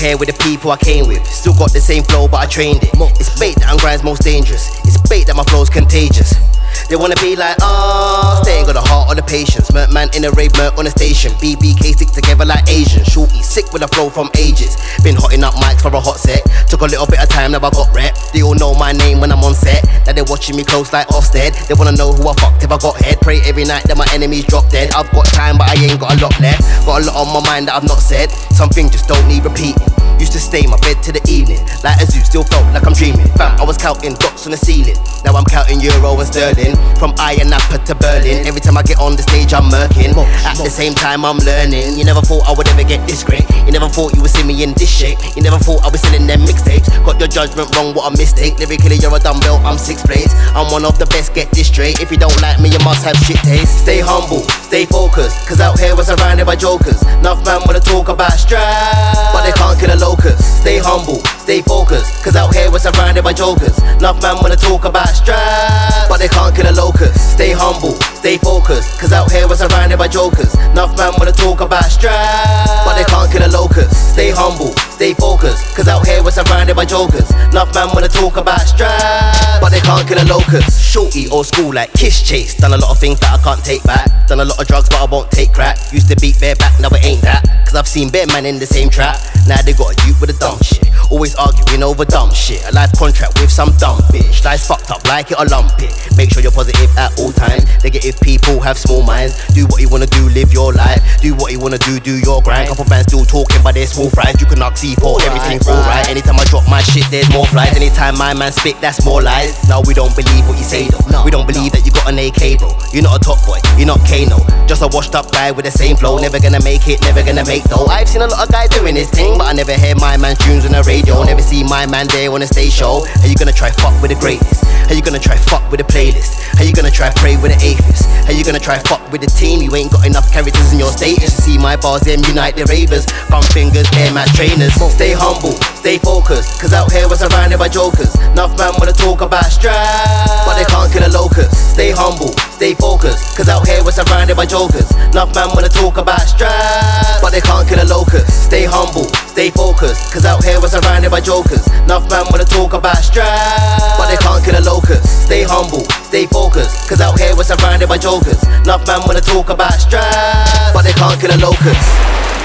here with the people I came with. Still got the same flow, but I trained it. It's bait that I'm grind's most dangerous. It's bait that my flow's contagious. They wanna be like, they ain't got the heart or the patience. Merc man in a rave, Merc on the station. BBK stick together like Asians. Shorty sick with a flow from ages. Been hotting up mics for a hot set. Took a little bit of time, now I got rep. They all know my name when I'm on set. Now they watching me close like Ofsted. They wanna know who I fucked if I got head. Pray every night that my enemies drop dead. I've got time but I ain't got a lot left. Got a lot on my mind that I've not said. Some things just don't need repeating. Used to stay in my bed till the evening. Like a zoo, still felt like I'm dreaming. Fam, I was counting dots on the ceiling. Now I'm counting euro and sterling. From Iron Napa to Berlin. Every time I get on the stage I'm murking. At the same time I'm learning. You never thought I would ever get this great. You never thought you would see me in this shape. You never thought I was selling them mixtapes. Got your judgment wrong, what a mistake. Lyrically you're a dumbbell, I'm 6 plates. I'm one of the best, get this straight. If you don't like me you must have shit taste. Stay humble, stay focused. Cause out here we're surrounded by jokers. Enough man wanna talk about strife, but they can't kill a locust. Stay humble, stay focused. Cause out here we're surrounded by jokers. Enough man wanna talk about strife, but they can't kill a locust. Stay humble, stay focused. Cause out here we're surrounded by jokers. Enough man wanna talk about strife, but they can't kill a locust. Stay humble, stay focused. Cause out here we're surrounded by jokers. Enough man wanna talk about strife, but they can't kill a locust. Shorty old school like Kiss Chase. Done a lot of things that I can't take back. Done a lot of drugs but I won't take crack. Used to beat bare back, now it ain't that. Cause I've seen bare man in the same trap. Now they got a youth with a dumb shit. Always arguing over dumb shit. A life contract with some dumb bitch. Life's fucked up, like it or lump it. Make sure you're positive at all times. Negative people have small minds. Do what you wanna do, live your life. Do what you wanna do your grind. Couple bands still talking but they're small fries. You can knock C4, everything's alright. Anytime I drop my shit there's more flies. Anytime my man spit that's more lies. Now we don't believe what you say though. We don't believe that you got an AK bro. You're not a top boy, you're not Kano. Just a washed up guy with the same flow. Never gonna make it, never gonna make though. I've seen a lot of guys doing this thing, but I never hear my man's tunes on the radio. Never see my man there on a stage show. How you gonna try fuck with the greatest? How you gonna try fuck with the playlist? How you gonna try pray with the atheist? How you gonna try fuck with the team? You ain't got enough characters in your status to see my bars, them unite the ravers. Bum fingers, air match trainers. Stay humble, stay focused. Cause out here we're surrounded by jokers. Enough man wanna talk about strife, but they can't kill a locust. Stay humble, stay focused. Cause out here we're surrounded by jokers. Enough man wanna talk about strife, but they can't kill a locust. Stay humble, stay focused. Cause out here we're surrounded by jokers. Enough man wanna talk about strife, but they can't kill a locust. Stay humble, stay focused. Cause out here we're surrounded by jokers. Enough man wanna talk about strife, but they can't kill a locust.